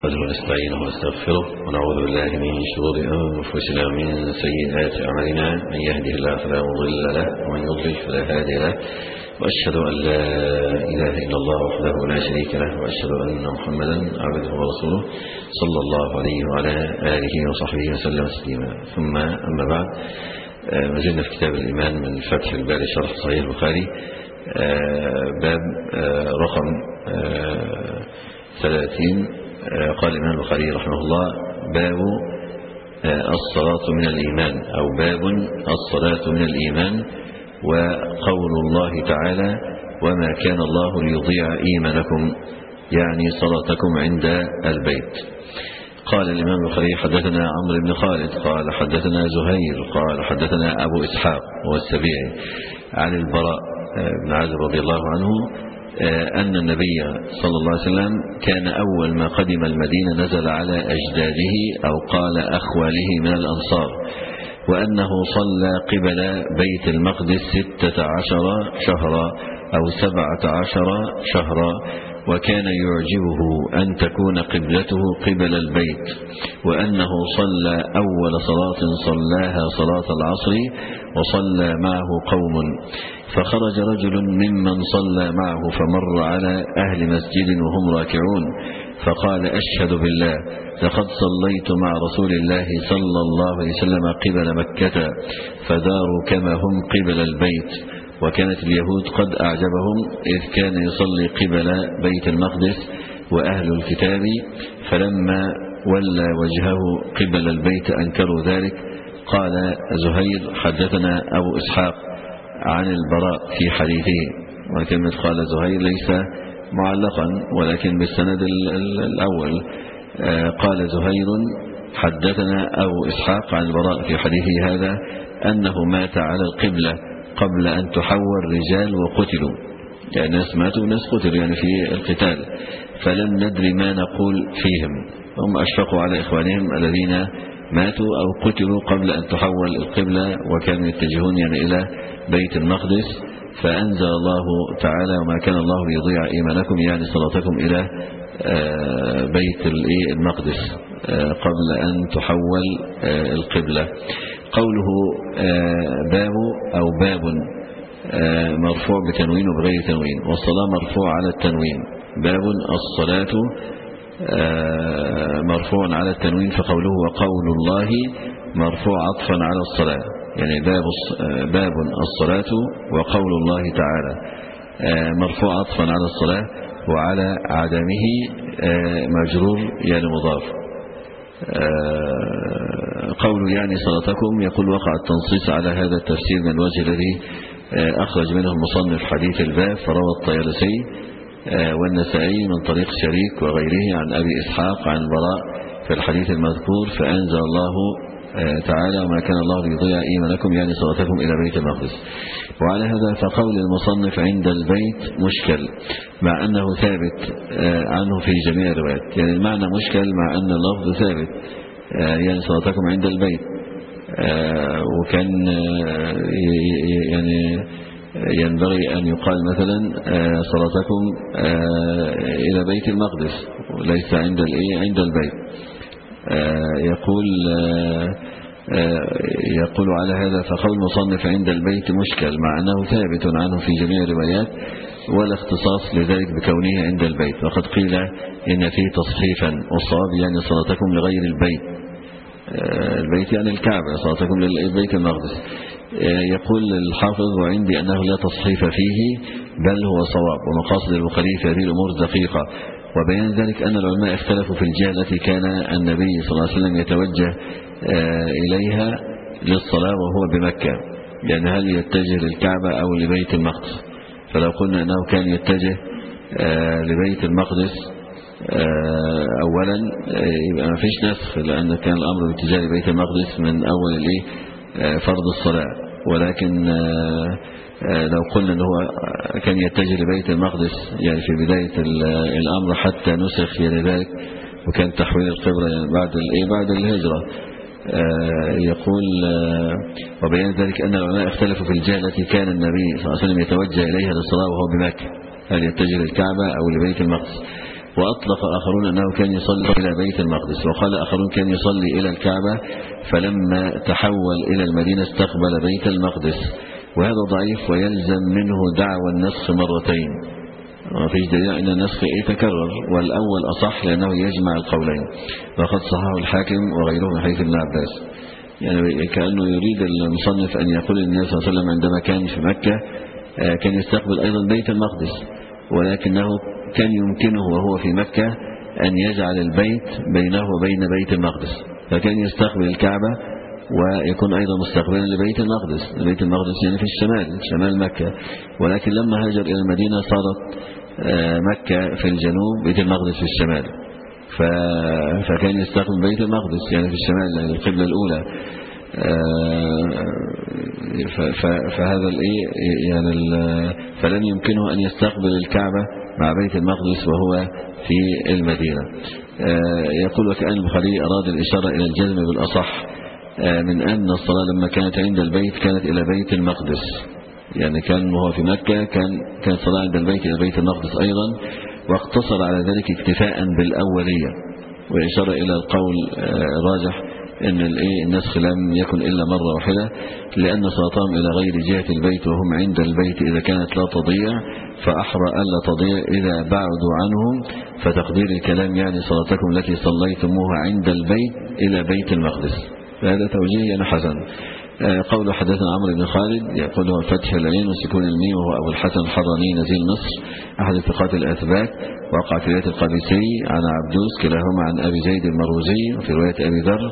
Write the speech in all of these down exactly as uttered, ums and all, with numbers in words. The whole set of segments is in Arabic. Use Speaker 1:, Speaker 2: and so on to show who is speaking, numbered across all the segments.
Speaker 1: ونستعينه ونستغفره ونعوذ بالله من شرور أنفسنا ومن سيئات أعمالنا، من يهده الله فلا مضل له ومن يضلل فلا هادي له، وأشهد أن لا إله إلا الله وحده لا شريك له، وأشهد أن محمدا عبده ورسوله صلى الله عليه وعلى آله وصحبه وسلم تسليما. ثم أما بعد، ما زلنا في كتاب الإيمان من فتح الباري شرح صحيح البخاري، باب رقم ثلاثين. قال الإمام البخاري رحمه الله: باب الصلاة من الإيمان، أو باب الصلاة من الإيمان، وقول الله تعالى: وما كان الله ليضيع إيمانكم، يعني صلاتكم عند البيت. قال الإمام البخاري: حدثنا عمرو بن خالد قال حدثنا زهير قال حدثنا أبو إسحاق والسبيعي عن البراء بن عازب رضي الله عنه أن النبي صلى الله عليه وسلم كان أول ما قدم المدينة نزل على أجداده أو قال أخواله من الأنصار، وأنه صلى قبل بيت المقدس ستة عشر شهرا أو سبعة عشر شهرا، وكان يعجبه أن تكون قبلته قبل البيت، وأنه صلى أول صلاة صلاها صلاة العصر وصلى معه قوم، فخرج رجل ممن صلى معه فمر على أهل مسجد وهم راكعون، فقال: أشهد بالله لقد صليت مع رسول الله صلى الله عليه وسلم قبل مكة فداروا كما هم قبل البيت. وكانت اليهود قد أعجبهم إذ كان يصلي قبل بيت المقدس وأهل الكتاب، فلما ولى وجهه قبل البيت أنكروا ذلك. قال زهير: حدثنا أبو إسحاق عن البراء في حديثه، وكلمة قال زهير ليس معلقا ولكن بالسند الأول. قال زهير: حدثنا أبو إسحاق عن البراء في حديثه هذا أنه مات على القبلة قبل أن تحول رجال وقتلوا، يعني ناس ماتوا وناس قتلوا يعني في القتال، فلم ندري ما نقول فيهم. هم أشفقوا على إخوانهم الذين ماتوا أو قتلوا قبل أن تحول القبلة وكانوا يتجهون يعني إلى بيت المقدس، فأنزل الله تعالى: وما كان الله ليضيع إيمانكم، يعني صلاتكم إلى بيت المقدس قبل أن تحول القبلة. قوله باب أو باب مرفوع بتنوين وبغير تنوين، والصلاة مرفوع على التنوين. باب الصلاة مرفوع على التنوين، فقوله وقول الله مرفوع عطفا على الصلاة، يعني باب باب الصلاة وقول الله تعالى مرفوع عطفا على الصلاة، وعلى عدمه مجرور يعني مضاف. قوله يعني صلاتكم، يقول: وقع التنصيص على هذا التفسير من الوجه الذي أخرج منه المصنف حديث الباب، فروى الطيالسي والنسائي من طريق شريك وغيره عن أبي إسحاق عن البراء في الحديث المذكور، فأنزل الله تعالى: وما كان الله ليضيع إيمانكم، يعني صلاتكم إلى بيت المقدس. وعلى هذا فقول المصنف عند البيت مشكل، مع أنه ثابت عنه في جميع الروايات، يعني المعنى مشكل مع أن اللفظ ثابت، يعني صلاتكم عند البيت، وكان يعني ينبغي أن يقال مثلا صلاتكم إلى بيت المقدس وليس عند عند البيت. يقول يقول على هذا فقول المصنف عند البيت مشكل، مع أنه ثابت عنه في جميع الروايات، ولا اختصاص لذلك بكونه عند البيت. وقد قيل إن فيه تصحيفا، والصواب يعني صلاتكم لغير البيت، البيت يعني الكعبة، صلاتكم للبيت المقدس. يقول الحافظ: وعندي أنه لا تصحيف فيه بل هو صواب، ومقاصد البخاري في هذه الأمور دقيقة. وبيان ذلك أن العلماء اختلفوا في الجهة التي كان النبي صلى الله عليه وسلم يتوجه إليها للصلاة وهو بمكة، يعني هل يتجه للكعبة أو لبيت المقدس. فلو قلنا أنه كان يتجه لبيت المقدس أولا يبقى ما فيش نسخ، لأن كان الأمر باتجاه لبيت المقدس من أول فرض الصلاة. ولكن لو قلنا أنه كان يتجه لبيت المقدس يعني في بداية الأمر حتى نسخ يعني ذلك، وكان تحويل القبلة يعني بعد بعد الهجرة. يقول: وبيان ذلك أن العلماء اختلفوا في الجهة التي كان النبي صلى الله عليه وسلم يتوجه إليها للصلاة وهو بمكة، هل يتجه للكعبة أو لبيت المقدس. وأطلق آخرون أنه كان يصلي إلى بيت المقدس، وقال آخرون كان يصلي إلى الكعبة، فلما تحول إلى المدينة استقبل بيت المقدس. وهذا ضعيف ويلزم منه دعوى النسخ مرتين، وفيش دليل أن النسخ يتكرر، والأول أصح لأنه يجمع القولين، وقد صححه الحاكم وغيره من حديث ابن عباس. يعني كأنه يريد المصنف أن يقول النبي صلى الله عليه وسلم عندما كان في مكة كان يستقبل أيضا بيت المقدس، ولكنه كان يمكنه وهو في مكة أن يجعل البيت بينه وبين بيت المقدس، فكان يستقبل الكعبة ويكون أيضا مستقبلا لبيت المقدس. بيت المقدس يعني في الشمال، شمال مكة، ولكن لما هاجر إلى المدينة صارت مكة في الجنوب، بيت المقدس في الشمال، فكان يستقبل بيت المقدس يعني في الشمال، يعني القبلة الأولى. فهذا الايه يعني فلن يمكنه أن يستقبل الكعبة مع بيت المقدس وهو في المدينة. يقول وكأن البخاري أراد الإشارة إلى الجزم بالأصح من أن الصلاة لما كانت عند البيت كانت إلى بيت المقدس، يعني كان وهو في مكة كان كان صلاة عند البيت إلى بيت المقدس أيضا، واقتصر على ذلك اكتفاء بالأولية، وإشارة إلى القول الراجح إن النسخ لم يكن إلا مرة واحدة، لأن صلاتهم إلى غير جهة البيت وهم عند البيت إذا كانت لا تضيع، فأحرى ألا تضيع إذا بعدوا عنهم، فتقدير الكلام يعني صلاتكم التي صليتموها عند البيت إلى بيت المقدس. فهذا توجيه يعني حسن. قول حدثنا عمرو بن خالد يقول هو فتح العين وسكون الميم، وهو أبو الحسن الحضرمي نزيل مصر أحد الثقات الأثبات، وقع في رواية القابسي عن عبدوس كلاهما عن أبي زيد المروزي، وفي رواية أبي ذر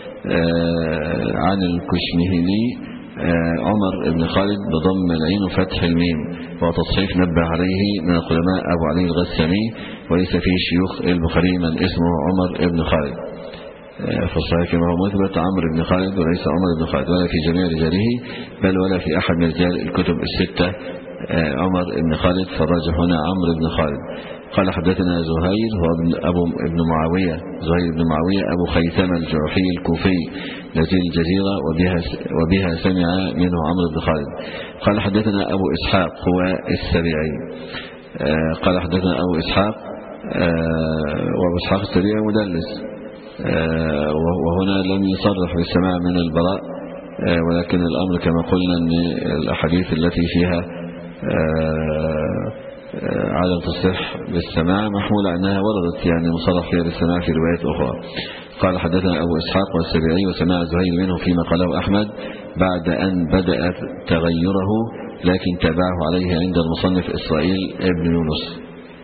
Speaker 1: عن الكشمهلي عمر بن خالد بضم العين وفتح الميم، وتصحيف نبه عليه من القدماء أبو علي الغساني، وليس فيه شيوخ البخاري من اسمه عمر بن خالد، فالصحيح كما هو مثبت عمرو بن خالد وليس عمر بن خالد، ولا في جميع رجاله بل ولا في أحد من رجال الكتب الستة عمر بن خالد، فالراجح هنا عمرو بن خالد. قال حدثنا زهير هو ابن أبو ابن معاوية زهير بن معاوية أبو خيثمة الجرحي الكوفي نزيل الجزيرة، وبها وبها سمع منه عمرو بن خالد. قال حدثنا أبو إسحاق هو السبيعي، قال حدثنا أبو إسحاق وأبو إسحاق السبيعي مدلس، وهنا لم يصرح بالسماع من البراء، ولكن الأمر كما قلنا أن الأحاديث التي فيها عدم تصح بالسماع محمولة أنها وردت يعني مصرح فيها بالسماع في روايات أخرى. قال حدثنا أبو إسحاق والسبيعي وسماع زهير منه فيما قاله أحمد بعد أن بدأت تغيره، لكن تابعه عليه عند المصنف إسرائيل ابن يونس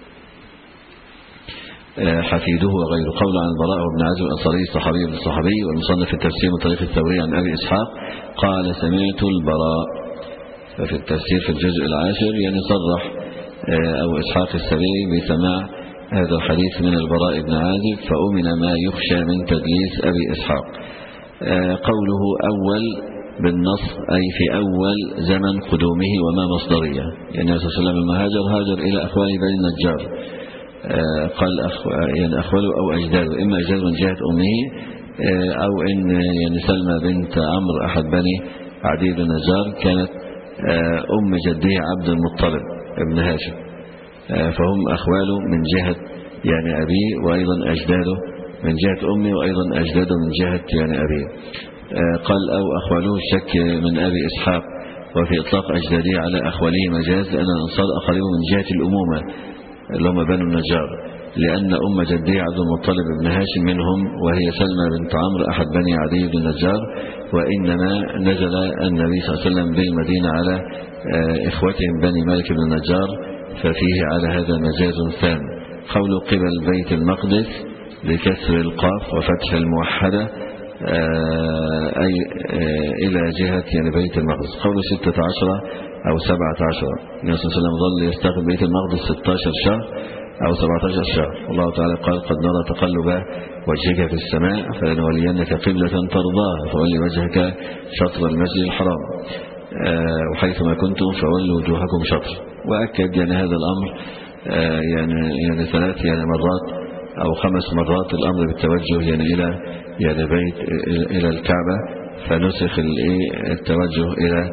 Speaker 1: حفيده وغيره. قول عن البراء بن عازب الأنصاري الصحابي بن الصحابي، والمصنف في التفسير من طريق الثوري عن أبي إسحاق قال سمعت البراء. ففي التفسير في الجزء العاشر يعني صرح أبو إسحاق السبيعي بسماع هذا الحديث من البراء بن عازب، فأمن ما يخشى من تدليس أبي إسحاق. قوله أول بالنص أي في أول زمن قدومه وما مصدرية، يعني النبي صلى الله عليه وسلم لما هاجر هاجر إلى أخوانه بني النجار، قال أخ... يعني أخواله أو أجداده، إما أجداده من جهة أمه أو إن يعني سلمى بنت عمرو أحد بني عدي بن نجار كانت أم جده عبد المطلب ابن هاشم، فهم أخواله من جهة يعني أبيه، وأيضا أجداده من جهة أمه، وأيضا أجداده من جهة يعني أبيه. قال أو أخواله الشك من أبي إسحاق، وفي إطلاق أجداده على أخواله مجاز، لأن الأنصار أقربوا من جهة الأمومة اللي هم بنو النجار، لأن أم جدي عبد المطلب بن هاشم منهم، وهي سلمى بنت عمرو أحد بني عدي بن النجار، وإنما نزل النبي صلى الله عليه وسلم بالمدينة على إخوتهم بني مالك بن النجار، ففيه على هذا مجاز ثاني. قول قبل بيت المقدس بكسر القاف وفتح الموحدة أي إلى جهة يعني بيت المقدس. قول ستة عشر أو سبعة عشر، النبي صلى الله عليه وسلم ظل يستقبل بيت المقدس ستة عشر شهر أو سبعة عشر شهر. الله تعالى قال قد نرى تقلب وجهك في السماء فلنولينك قبلة ترضاها فولي وجهك شطر المسجد الحرام وحيثما كنتم فولوا وجوهكم شطر. وأكد يعني هذا الأمر يعني يعني ثلاث يعني مرات أو خمس مرات الأمر بالتوجه يعني إلى يعني بيت إلى الكعبة، فنسخ التوجه إلى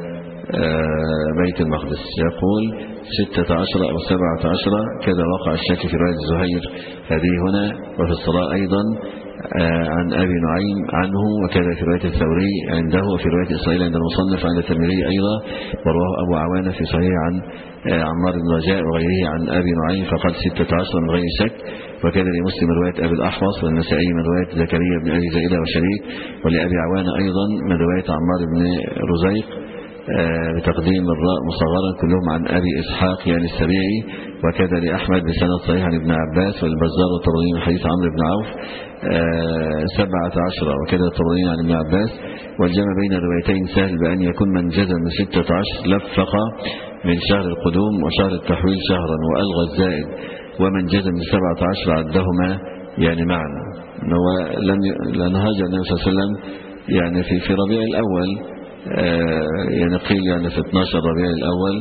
Speaker 1: بيت المقدس. يقول ستة عشر أو سبعة عشر كذا وقع الشك في رواية زهير هذه هنا، وفي الصلاة أيضا عن أبي نعيم عنه، وكذا في رواية الثوري عنده، وفي رواية إسرائيل عند المصنف عند الترمذي أيضا، ورواه أبو عوانة في صحيح عن عمار بن رجاء وغيره عن أبي نعيم فقال ستة عشر من غير شك، وكذا لمسلم رواية أبي الأحوص، والنسائي من رواية زكريا بن أبي زائدة وشريك، ولأبي عوانة أيضا من رواية عمار بن رزيق بتقديم الراء مصغرا كلهم عن أبي إسحاق يعني السبيعي، وكذا لأحمد بسند صحيح عن ابن عباس، والبزار والطبراني من حديث عمرو بن عوف سبعة عشر، وكذا الطبراني عن ابن عباس. والجمع بين الروايتين سهل بأن يكون من جزم من ستة عشر لفق من شهر القدوم وشهر التحويل شهرا وألغى الزائد، ومن جزم من سبعة عشر عدهما يعني معا، لأن هاجر النبي صلى الله عليه وسلم يعني في في ربيع الأول، يعني قيل يعني في اثناشر ربيع الأول،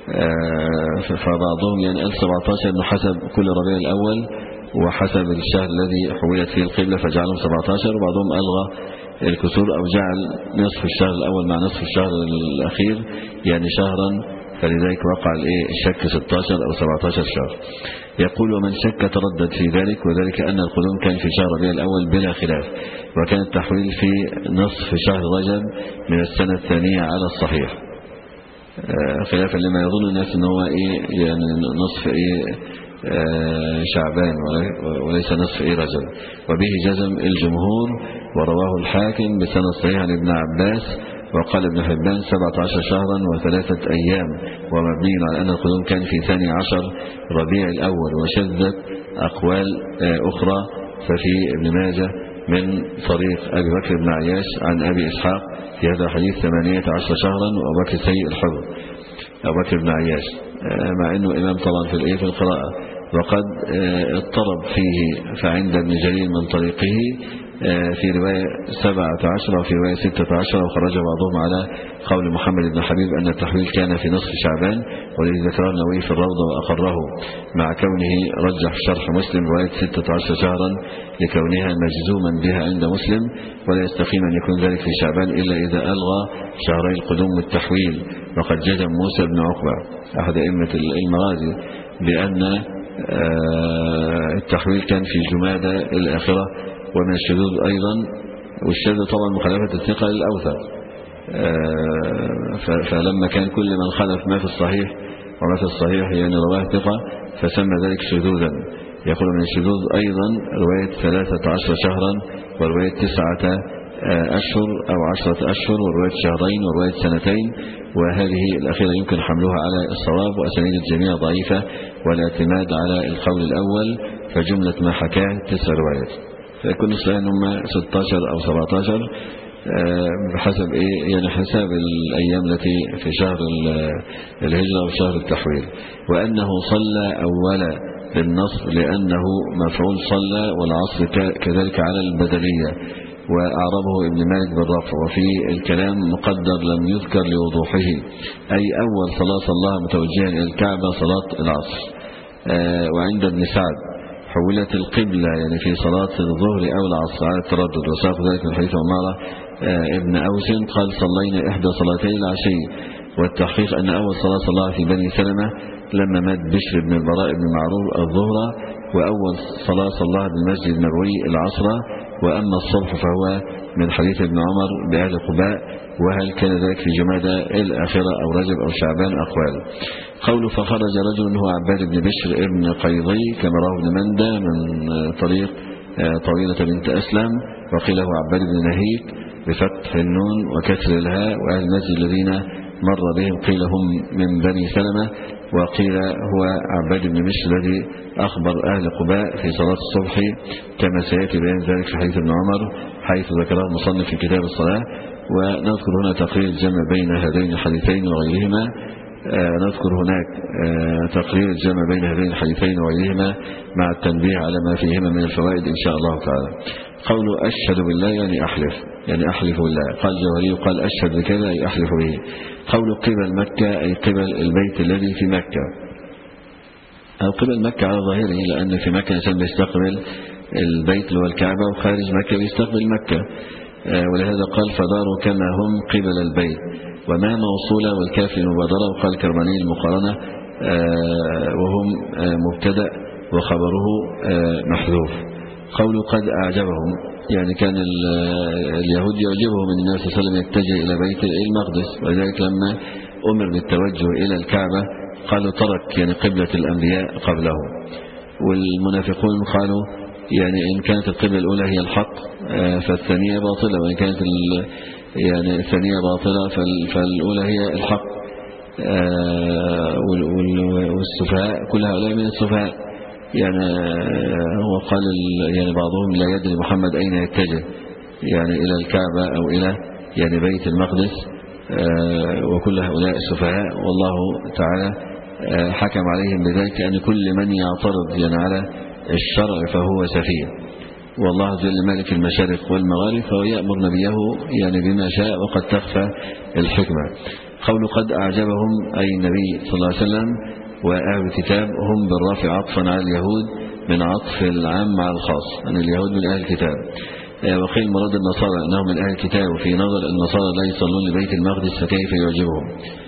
Speaker 1: فبعضهم يعني قال سبعة عشر انه حسب كل ربيع الأول وحسب الشهر الذي حولت فيه القبلة فجعلهم سبعة عشر، وبعضهم ألغى الكسور أو جعل نصف الشهر الأول مع نصف الشهر الأخير يعني شهرا، فلذلك وقع الشك ستة عشر أو سبعة عشر شهر. يقول ومن شك تردد في ذلك، وذلك أن القدوم كان في شهر ربيع الأول بلا خلاف، وكان التحويل في نصف شهر رجب من السنة الثانية على الصحيح، خلافا لما يظن الناس أنه إيه يعني نصف إيه شعبان وليس نصف إيه رجب، وبه جزم الجمهور، ورواه الحاكم بسند صحيح عن ابن عباس، وقال ابن حبان سبعة عشر شهرا وثلاثة أيام، ومبني على أن القدوم كان في ثاني عشر ربيع الأول، وشذت أقوال أخرى ففي ابن ماجه من طريق أبي بكر بن عياش عن أبي إسحاق في هذا الحديث ثمانية عشر شهرا، وأبو بكر سيء الحفظ أبو بكر بن عياش مع أنه إمام طبعا في الإيه في القراءة، وقد اضطرب فيه، فعند ابن جرير من طريقه في رواية سبعة عشر وفي رواية ستة عشر، وخرج بعضهم على قول محمد بن حبيب أن التحويل كان في نصف شعبان، والذي ذكره النووي في الروضة وأقره، مع كونه رجح في شرح مسلم رواية ستة عشر شهرا لكونها مجزوما بها عند مسلم، ولا يستقيم أن يكون ذلك في شعبان إلا إذا ألغى شهري القدوم والتحويل. وقد جزم موسى بن عقبة أحد أئمة المغازي بأن التحويل كان في جمادى الآخرة، ومن الشذوذ أيضا، والشذوذ طبعا مخالفة الثقة للأوثق، فلما كان كل من خلف ما في الصحيح وما في الصحيح يعني رواه ثقة فسمى ذلك شذوذا. يقول من الشذوذ أيضا رواية ثلاثة عشر شهرا، ورواية تسعة أشهر أو عشرة أشهر، ورواية شهرين، ورواية سنتين، وهذه الأخيرة يمكن حملها على الصواب، وأسانيد الجميع ضعيفة، والاعتماد على القول الأول، فجملة ما حكاه تسع روايات، فيكون الصحيح هم ستة عشر أو سبعة عشر بحسب إيه يعني حساب الأيام التي في شهر الهجرة وشهر التحويل. وأنه صلى أولا بالنصب لأنه مفعول صلى، والعصر كذلك على البدلية، وأعربه ابن مالك بالرفع، وفي الكلام مقدر لم يذكر لوضوحه، أي أول صلاة صلاها متوجها إلى الكعبة صلاة العصر. وعند ابن سعد حولت القبلة يعني في صلاة الظهر أو العصر على التردد، وساق ذلك من حديث عمارة ابن أوس قال صلينا إحدى صلاتي العشي، والتحقيق أن أول صلاة صلاها في بني سلمة لما مات بشر بن البراء بن معرور الظهر، وأول صلاة صلاها بالمسجد النبوي العصر، وأما الصبح فهو من حديث ابن عمر بأهل قباء، وهل كان ذلك في جمادى الآخرة أو رجب أو شعبان أقوال. قوله فخرج رجل هو عباد بن بشر ابن قيضي كما رواه ابن مندى من طريق طويلة بنت أسلم، وقيل هو عباد بن نهيك بفتح النون وكسر الهاء، وأهل المسجد الذين مر بهم قيل هم من بني سلمة، وقيل هو عباد بن بشر الذي أخبر أهل قباء في صلاة الصبح، كما سيأتي بيان ذلك في حديث ابن عمر حيث ذكره المصنف في كتاب الصلاة. ونذكر هنا تقرير الجمع بين هذين الحديثين وغيرهما، نذكر هناك تقرير الجمع بين هذين الحديثين وغيرهما مع التنبيه على ما فيهما من الفوائد إن شاء الله تعالى. قوله أشهد بالله يعني أحلف، يعني أحلف بالله، قال الجوهري قال أشهد بكذا أي أحلف به. قوله قبل مكة أي قبل البيت الذي في مكة، أو قبل مكة على ظاهره، لأن في مكة الإنسان بيستقبل البيت اللي هو الكعبة، وخارج مكة بيستقبل مكة، ولهذا قال فداروا كما هم قبل البيت، وما موصولة والكاف المبادرة. وقال الكرماني المقارنة وهم مبتدأ وخبره محذوف. قول قد أعجبهم يعني كان اليهود يعجبهم أن النبي صلى الله عليه وسلم يتجه إلى بيت المقدس، ولذلك لما أمر بالتوجه إلى الكعبة قالوا ترك يعني قبلة الأنبياء قبله. والمنافقون قالوا يعني إن كانت القبلة الأولى هي الحق فالثانية باطلة، وإن كانت يعني الثانية باطلة فالأولى هي الحق. والسفهاء كل هؤلاء من السفهاء. يعني هو قال يعني بعضهم لا يدري محمد أين يتجه، يعني إلى الكعبة أو إلى يعني بيت المقدس، وكل هؤلاء السفهاء. والله تعالى حكم عليهم بذلك أن كل من يعترض يعني على الشرع فهو سفيه، والله جل مالك المشارق والمغارب فهو يأمر نبيه يعني بما شاء وقد تخفى الحكمة. قول قد أعجبهم أي النبي صلى الله عليه وسلم وأهل الكتاب هم بالرافع عطفا على اليهود من عطف العام مع الخاص، أن يعني اليهود من أهل الكتاب. وقيل مراد النصارى أنهم من أهل الكتاب، وفي نظر النصارى لا يصلون لبيت المقدس فكيف يعجبهم.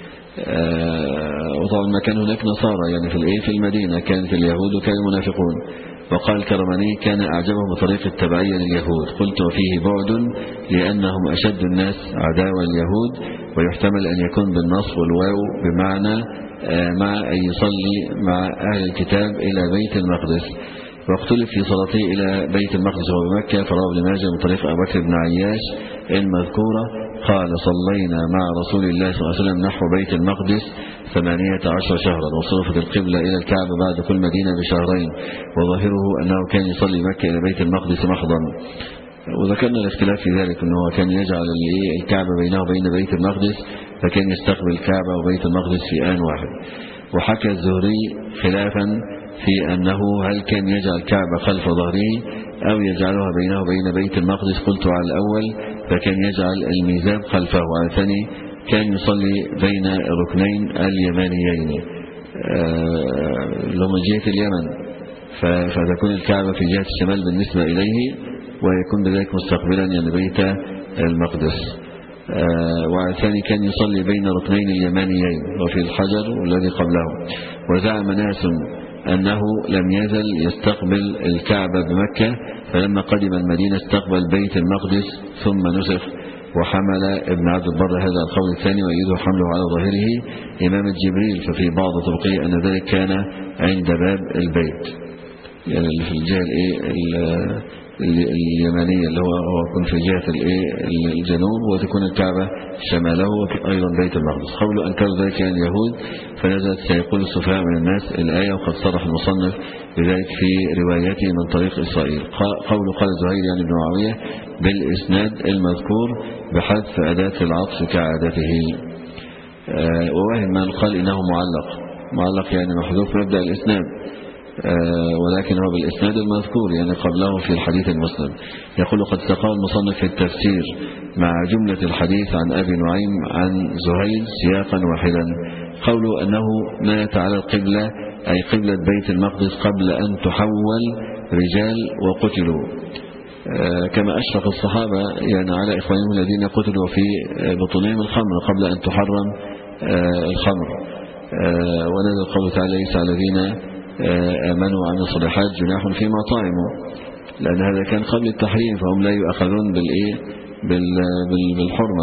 Speaker 1: وطبعا ما كان هناك نصارى يعني في الايه في المدينة، كانت اليهود وكان المنافقون. وقال الكرماني كان أعجبهم بطريقة التبعية لليهود. قلت وفيه بعد لأنهم أشد الناس عداوة اليهود، ويحتمل أن يكون بالنصب والواو بمعنى مع أن يصلي مع أهل الكتاب إلى بيت المقدس. واختلف في صلاته إلى بيت المقدس وهو بمكة، فرواه ابن ماجه من طريق أبو بكر بن عياش المذكورة قال صلينا مع رسول الله صلى الله عليه وسلم نحو بيت المقدس ثمانية عشر شهرا، وصرفت القبلة إلى الكعبة بعد كل مدينة بشهرين، وظاهره أنه كان يصلي مكة إلى بيت المقدس محضا. وذكرنا الاختلاف في ذلك أنه كان يجعل الكعبة بينه وبين بيت المقدس، فكان يستقبل الكعبة وبيت المقدس في آن واحد. وحكى الزهري خلافا في أنه هل كان يجعل الكعبة خلف ظهره أو يجعلها بينه وبين بيت المقدس. قلت على الأول فكان يجعل الميزاب خلفه، وعلى الثاني كان يصلي بين الركنين اليمانيين لهم جهة اليمن، فتكون الكعبة في جهة الشمال بالنسبة إليه، ويكون بذلك مستقبلا يعني بيت المقدس. وعلى الثاني كان يصلي بين ركنين اليمانيين وفي الحجر والذي قبله. وزعم ناس أنه لم يزل يستقبل الكعبة بمكة، فلما قدم المدينة استقبل بيت المقدس ثم نسخ. وحمل ابن عبد البر هذا القول الثاني ويريد حمله على ظاهره إمام الجبريل، ففي بعض طرقه أن ذلك كان عند باب البيت يعني اللي في الجهة اليمانية اللي هو هو يكون في جهة الجنوب، وتكون الكعبة شماله أيضا بيت المقدس. قولوا أنكروا ذلك عن اليهود فنزلت سيقول السفهاء من الناس الآية، وقد صرح المصنف بذلك في روايته من طريق إسرائيل. قول قال زهير يعني بن معاوية بالإسناد المذكور بحذف أداة العطف كعادته. وواهم من قال إنه معلق، معلق يعني محذوف مبدأ الإسناد، ولكن هو بالإسناد المذكور يعني قبله في الحديث المسلم. يقول قد استقام المصنف في التفسير مع جملة الحديث عن أبي نعيم عن زهير سياقا واحدا. قوله أنه مات على القبلة أي قبلة بيت المقدس قبل أن تحول رجال وقتلوا، كما أشرق الصحابة يعني على إخوانهم الذين قتلوا في بطونهم الخمر قبل أن تحرم الخمر. ونزل قوله تعالى ليس على الذين آمنوا وعملوا الصالحات جناح فيما طعموا، لأن هذا كان قبل التحريم فهم لا يؤخذون بالإيه بالحرمة.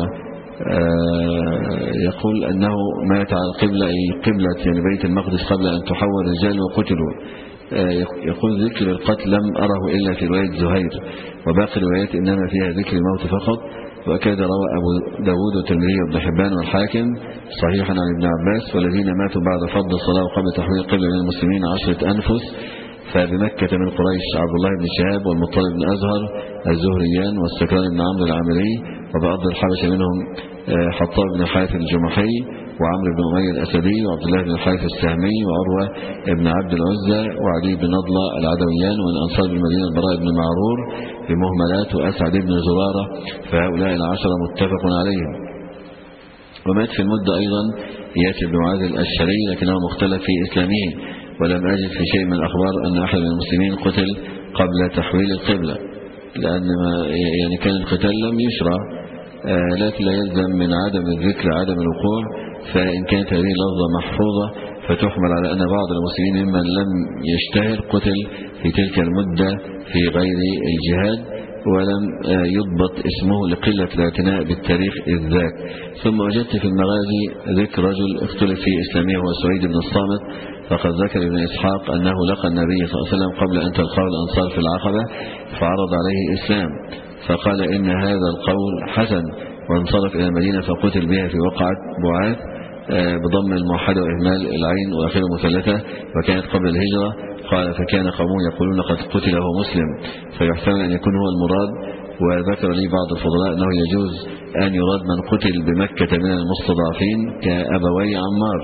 Speaker 1: يقول أنه مات على القبلة أي قبلة يعني بيت المقدس قبل أن تحول رجال وقتلوا. يقول ذكر القتل لم أره إلا في رواية زهير، وباقي الروايات إنما فيها ذكر الموت فقط. وكذا روى أبو داود والترمذي وابن حبان والحاكم صحيحا عن ابن عباس والذين ماتوا بعد فضل الصلاة وقبل تحويل القبلة من المسلمين عشرة أنفس، فبمكة من قريش عبد الله بن شهاب والمطلب بن أزهر الزهريان والسكران بن عمرو العامري، وبعض الحبشة منهم حطاب بن حارث الجمحي وعمرو بن أمية الأسدي وعبد الله بن الحارث السهمي وعروة بن عبد العزة وعلي بن نضلة العدويان، ومن أنصار المدينة البراء بن معرور بمهملات وأسعد بن زرارة، فهؤلاء العشرة متفق عليهم. ومات في المدة أيضا إياس بن معاذ الأشهري لكنه مختلف في إسلامه، ولم أجد في شيء من الأخبار أن أحد من المسلمين قتل قبل تحويل القبلة، لأن يعني كان القتال لم يشرع لكن لا يلزم من عدم الذكر عدم الوقوع. فإن كانت هذه اللفظة محفوظة فتحمل على أن بعض المسلمين ممن لم يشتهر قتل في تلك المدة في غير الجهاد ولم يضبط اسمه لقلة الاعتناء بالتاريخ إذ ذاك. ثم وجدت في المغازي ذكر رجل اختلف في إسلامه هو سويد بن الصامت، فقد ذكر ابن إسحاق أنه لقى النبي صلى الله عليه وسلم قبل أن تلقاه الأنصار في العقبة فعرض عليه الإسلام فقال إن هذا القول حسن، وانصرف إلى المدينة فقتل بها في وقعة بعاث بضم الموحدة وإهمال العين وآخر مثلثة، وكانت قبل الهجرة. قال فكان قومه يقولون قد قتل وهو مسلم، فيحتمل أن يكون هو المراد. وذكر لي بعض الفضلاء أنه يجوز أن يراد من قتل بمكة من المستضعفين كأبوي عمار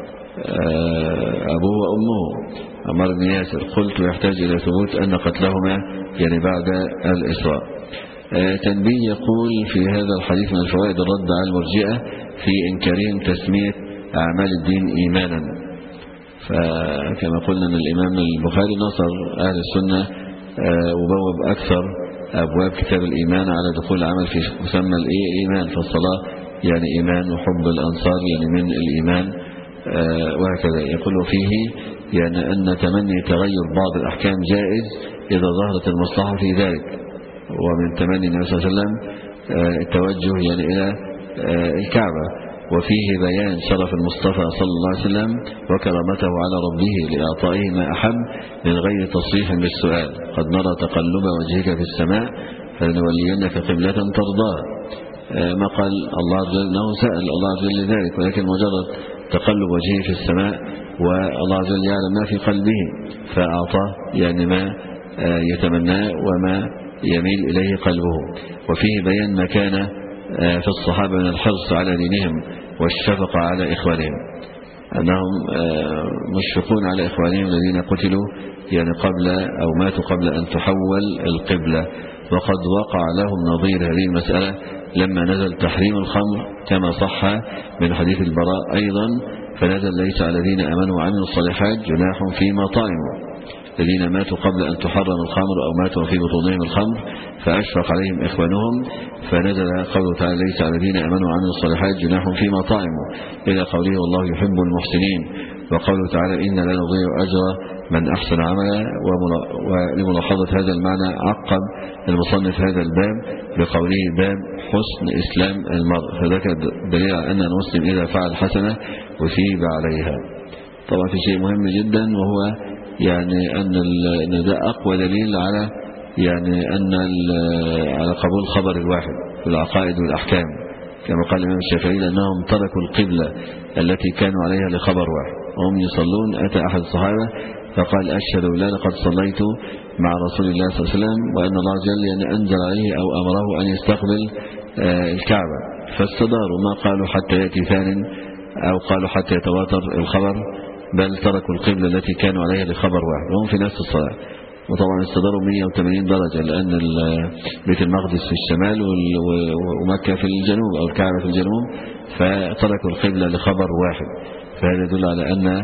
Speaker 1: أبوه وأمه عمار بن ياسر. قلت يحتاج إلى ثبوت أن قتلهما يعني بعد الإسراء. تنبيه يقول في هذا الحديث من الفوائد الرد على المرجئة في إنكارهم تسمية أعمال الدين إيمانا. فكما قلنا أن الإمام البخاري نصر أهل السنة وبوب أكثر أبواب كتاب الإيمان على دخول العمل في مسمى الإيمان، فالصلاة يعني إيمان، وحب الأنصار يعني من الإيمان وهكذا. يقول فيه يعني أن تمني تغير بعض الأحكام جائز إذا ظهرت المصلحة في ذلك، ومن تمني النبي صلى الله عليه وسلم التوجه يعني إلى الكعبة. وفيه بيان شرف المصطفى صلى الله عليه وسلم وكرامته على ربه لإعطائه ما أحب من غير تصريح بالسؤال. قد نرى تقلب وجهك في السماء فلنولينك قبلة ترضاها. ما قال الله عز وجل أنه سأل الله عز وجل ذلك، ولكن مجرد تقلب وجهه في السماء والله عز وجل يعلم ما في قلبه فأعطاه يعني ما يتمناه وما يميل إليه قلبه. وفيه بيان ما كان في الصحابة من الحرص على دينهم والشفقة على إخوانهم، أنهم مشفقون على إخوانهم الذين قتلوا يعني قبل أو ماتوا قبل أن تحول القبلة. وقد وقع لهم نظير هذه المسألة لما نزل تحريم الخمر كما صح من حديث البراء أيضا، فنزل ليس على الذين آمنوا وعملوا الصالحات جناح فيما طعموا، الذين ماتوا قبل أن تحرم الخمر أو ماتوا في بطونهم الخمر فأشفق عليهم إخوانهم، فنزل قوله تعالى ليس على الذين آمنوا وعملوا الصالحات جناح فيما طعموا إلى قوله والله يحب المحسنين. وقوله تعالى إن لا نضيع أجر من أحسن عملا. ولملاحظة هذا المعنى عقب المصنف هذا الباب بقوله باب حسن إسلام المرء، فذكر دليل على أن المسلم إذا فعل حسنة أثيب عليها. طبعا في شيء مهم جدا وهو يعني أن ده أقوى دليل على يعني أن على قبول خبر الواحد في العقائد والأحكام، كما قال الإمام الشافعي لأنهم تركوا القبلة التي كانوا عليها لخبر واحد وهم يصلون. أتى أحد الصحابة فقال أشهد بالله لقد صليت مع رسول الله صلى الله عليه وسلم وأن الله جل يعني أنزل عليه أو أمره أن يستقبل الكعبة، فاستداروا ما قالوا حتى يأتي ثان أو قالوا حتى يتواتر الخبر، بل تركوا القبلة التي كانوا عليها لخبر واحد وهم في نفس الصلاة. وطبعا استداروا مئة وثمانين درجة لأن بيت المقدس في الشمال ومكة في الجنوب أو الكعبة في الجنوب، فتركوا القبلة لخبر واحد. فهذا يدل على أن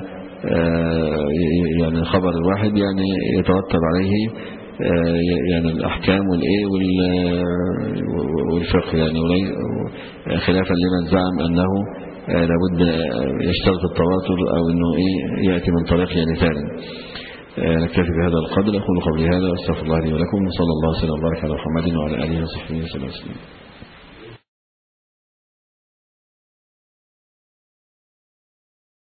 Speaker 1: يعني الخبر الواحد يعني يترتب عليه يعني الأحكام والإيه والفقه، يعني خلافا لمن زعم أنه لابد يشترط التواتر أو أنه إيه يأتي من طريق يعني ثاني. نكتفي بهذا القدر. أقول قولي هذا واستغفر الله لي ولكم، وصلى الله وسلم وبارك على محمد وعلى آله وصحبه وسلم.